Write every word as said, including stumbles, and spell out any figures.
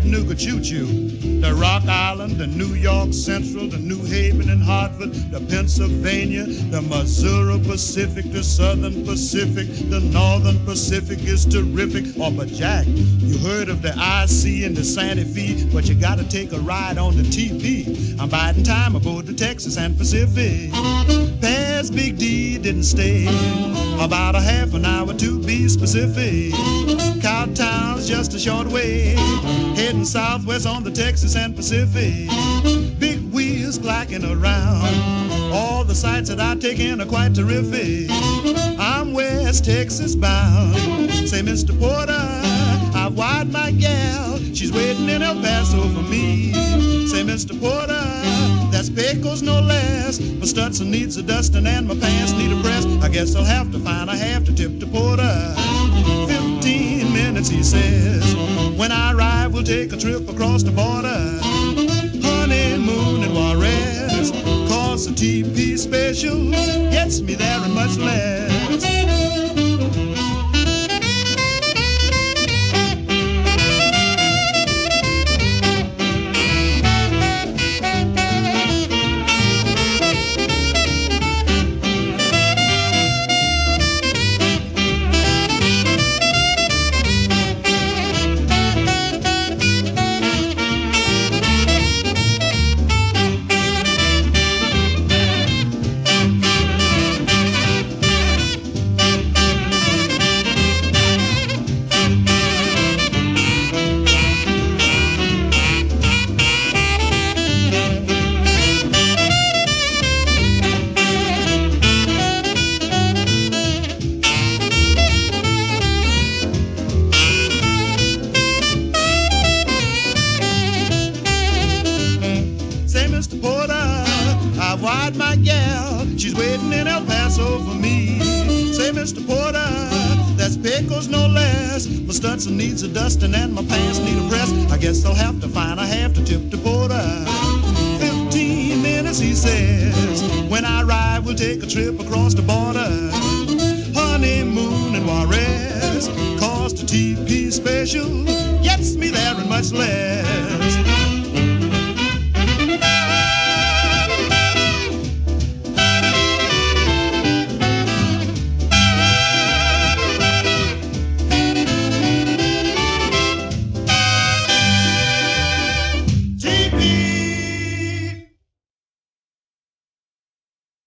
Chattanooga Choo-Choo, the Rock Island, the New York Central, the New Haven and Hartford, the Pennsylvania, the Missouri Pacific, the Southern Pacific, the Northern Pacific is terrific. Oh, but Jack, you heard of the I C and the Santa Fe, but you gotta take a ride on the T V. I'm biding time aboard the Texas and Pacific. Past Big D didn't stay about a half an hour to be specific. Cowtown's just a short way, heading southwest on the Texas and Pacific. Big wheels clacking around, all the sights that I take in are quite terrific. I'm West Texas bound. Say, Mister Porter, I've wired my gal, she's waiting in El Paso for me. Say, Mister Porter, that's Pecos no less. My Stetson needs a dusting and my pants need a press. I guess I'll have to find a half to tip to Porter. Fifteen minutes, he says. When I arrive, we'll take a trip across the border. Honeymoon in Juarez, cause the T P special gets me there and much less. Mister Porter, I've wired my gal, she's waiting in El Paso for me. Say, Mister Porter, that's Pecos no less. My Stetson needs a dusting and my pants need a press. I guess I'll have to find a half to tip to Porter. Fifteen minutes, he says. When I arrive, we'll take a trip across the border. Honeymoon in Juarez, cost a T P special